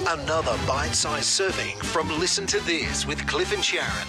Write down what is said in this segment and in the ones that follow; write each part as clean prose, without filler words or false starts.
Another bite-sized serving from Listen to This with Cliff and Sharon.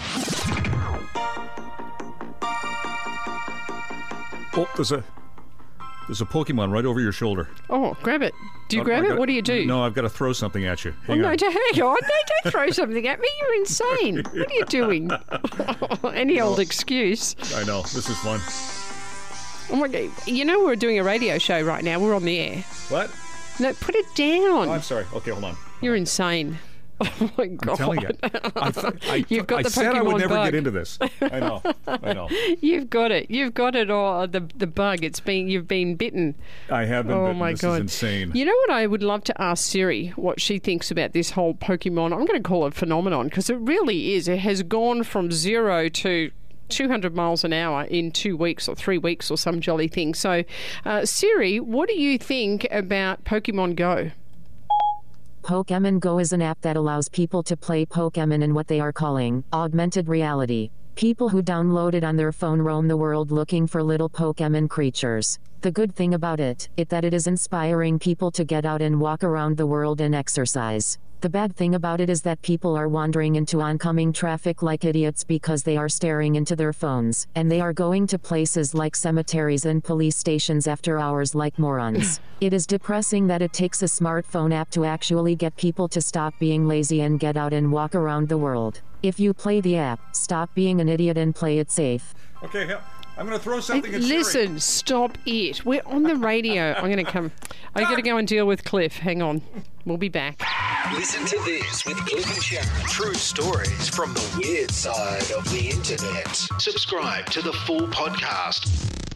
Oh, there's a Pokemon right over your shoulder. Oh, grab it. Do you grab it? What do you do? No, I've got to throw something at you. Hang on. No, hang on. No, don't throw something at me. You're insane. What are you doing? Any old excuse. I know. This is fun. Oh my God. You know we're doing a radio show right now. We're on the air. What? No, put it down. Oh, I'm sorry. Okay, hold on. You're insane. Oh my God. I'm telling you. You've got the Pokemon said I would never bug. get into this. I know. You've got it. You've got it all. The bug. You've been bitten. I have been bitten. My this God. is insane. You know what? I would love to ask Siri what she thinks about this whole Pokemon. I'm going to call it phenomenon because it really is. It has gone from 0 to 200 miles an hour in 2 weeks or 3 weeks or some jolly thing. So, Siri, what do you think about Pokemon Go? Pokemon Go is an app that allows people to play Pokemon in what they are calling augmented reality. People who download it on their phone roam the world looking for little Pokemon creatures. The good thing about it is that it is inspiring people to get out and walk around the world and exercise. The bad thing about it is that people are wandering into oncoming traffic like idiots because they are staring into their phones, and they are going to places like cemeteries and police stations after hours like morons. It is depressing that it takes a smartphone app to actually get people to stop being lazy and get out and walk around the world. If you play the app, stop being an idiot and play it safe. Okay, I'm going to throw something at Listen, Siri. stop it. We're on the radio. I'm going to come. I got to go and deal with Cliff. Hang on. We'll be back. Listen to This with Cliff and Sharon. True stories from the weird side of the internet. Subscribe to the full podcast.